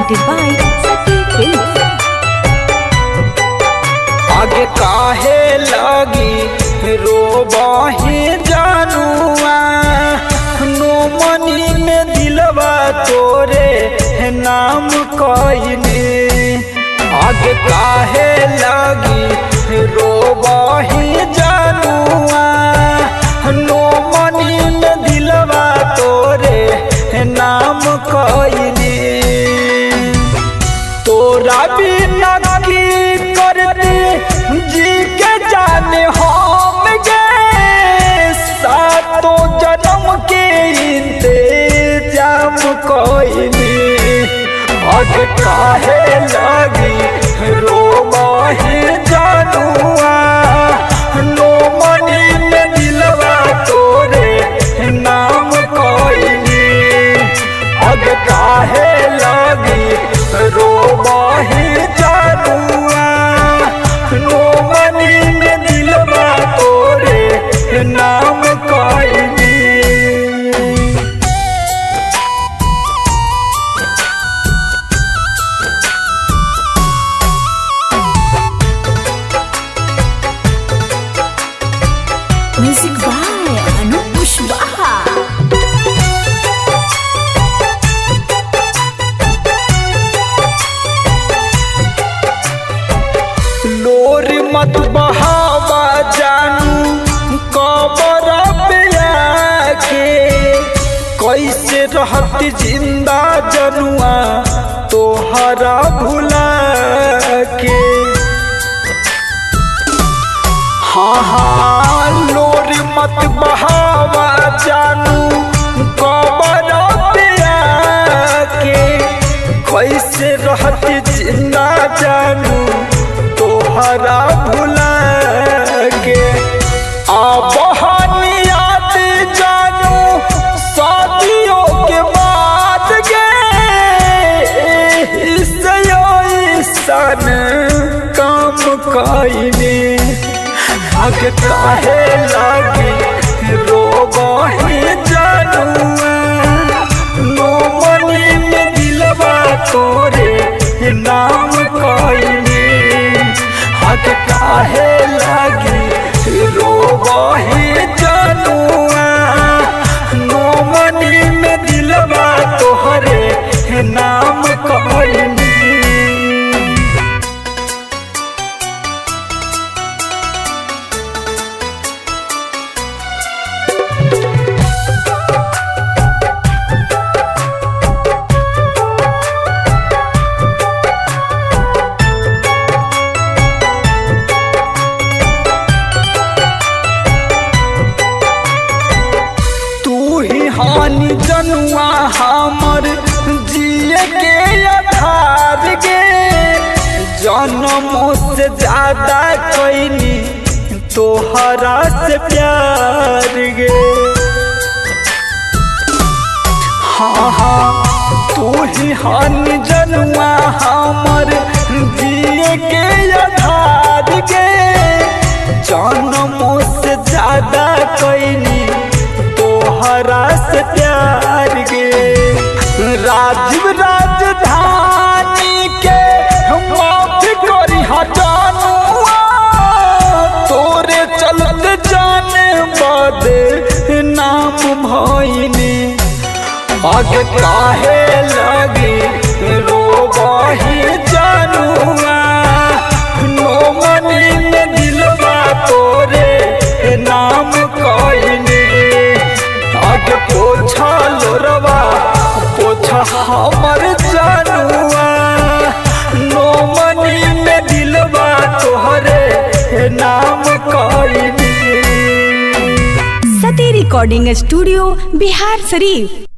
presented by Sati Films. आगे काहे लगी रोबाही जानुआ नो मनी में दिलवा तोरे नाम कइने। आगे काहे लगी रोबाही जानुआ नो मनी में दिलवा तोरे नाम कइने। तोरा बिना की करते जी के जाने हम गे सातों जन्म के इंतजाम कोइनी। अग काहे लगी रोबाही जानुआ नो मनी में दिलवा तोरे नाम कोइनी। अग काहे लगी रोबाही जानुआ नो मनी में दिलवा तोरे नाम कइनी। Music by Anup Pushwaha. लोर मत बहावा जानू कबर पे आके कैसे रहती जिंदा जनुआ तोहरा भुला के। हाँ हाँ लोर मत बहावा जानू कबर पे आके कैसे रहती जिंदा जानू तोहरा भुला के। बहनी याद जानू शादियों के बाद गे ईसन काम कइने। आग काहे लगी रोबाही जानुआ नो मनी में दिलवा तोरे नाम कइने। आग काहे लगी रोबाही जानुआ नो मनी में दिलवा तोहरे नाम कइने। हानि जनुआ हमर जिए के आधार गे जन्मों से ज्यादा कइनी तोहरा से प्यार गे। हाँ हाँ तू ही हानि जनुआ हमर जिए के आधार गे जन्मों से ज्यादा कइनी तोहरा से प्यार गे। राजीव राजधानी के माफी करी हटानुआ तोरे चलते जाने बदे नाम भइनी। आग काहे लगी रोबाही जानुआ नो मनी में दिलवा तोरे नाम कइनी। आगे पोछा लोरवा पोछा हमर जानुआ नो मनी में दिलवा तोहरे नाम कइनी। Sati Recording Studio, Bihar Sharif.